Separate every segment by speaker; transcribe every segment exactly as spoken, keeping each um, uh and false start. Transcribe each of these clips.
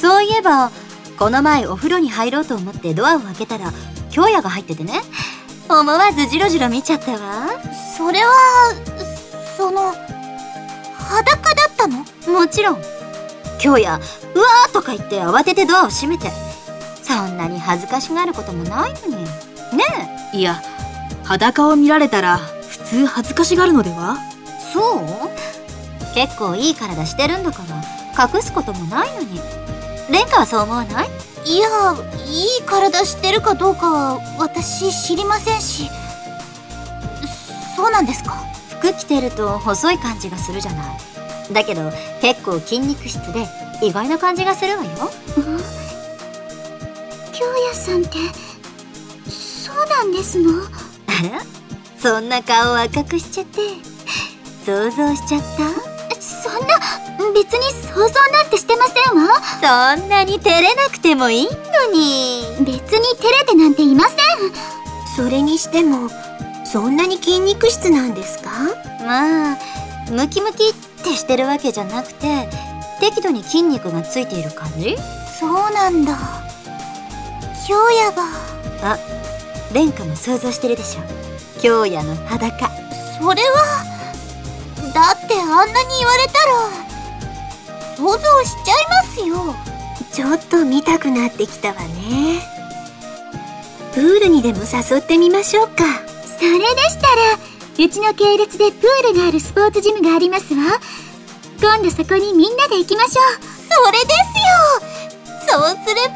Speaker 1: そういえばこの前お風呂に入ろうと思ってドアを開けたら京也が入っててね、思わずジロジロ見ちゃったわ。
Speaker 2: それはその裸だったの？
Speaker 1: もちろん。京也うわーとか言って慌ててドアを閉めて、そんなに恥ずかしがることもないのにね。
Speaker 3: え、いや裸を見られたら普通恥ずかしがるのでは？
Speaker 1: そう？結構いい体してるんだから隠すこともないのに。蓮華はそう思わない？
Speaker 2: いや、いい体してるかどうかは私知りませんし。そうなんですか？
Speaker 1: 服着てると細い感じがするじゃない。だけど結構筋肉質で意外な感じがするわよ。
Speaker 2: 京也さんってそうなんですの？
Speaker 1: あら、そんな顔を赤くしちゃって想像しちゃった？
Speaker 2: そんな、別に想像なんてしてませんわ。
Speaker 1: そんなに照れなくてもいいのに。
Speaker 2: 別に照れてなんていません。
Speaker 4: それにしてもそんなに筋肉質なんですか？
Speaker 1: まあムキムキってしてるわけじゃなくて適度に筋肉がついている感じ。
Speaker 2: そうなんだ。京也が。
Speaker 1: あ、蓮華も想像してるでしょ、京也の裸。
Speaker 2: それはだってあんなに言われたら想像しちゃいますよ。
Speaker 4: ちょっと見たくなってきたわね。プールにでも誘ってみましょうか。
Speaker 2: それでしたらうちの系列でプールがあるスポーツジムがありますわ。今度そこにみんなで行きましょう。それですよ。そうすれ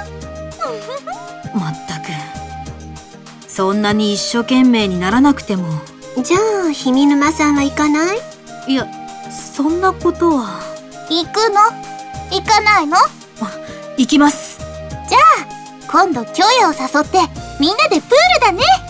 Speaker 2: ば。
Speaker 3: まったく、そんなに一生懸命にならなくても。
Speaker 4: じゃあ氷見沼さんは行かない？
Speaker 3: いや、そんなことは。
Speaker 2: 行くの？行かないの？
Speaker 3: 行きます。
Speaker 2: じゃあ今度京也を誘ってみんなでプールだね。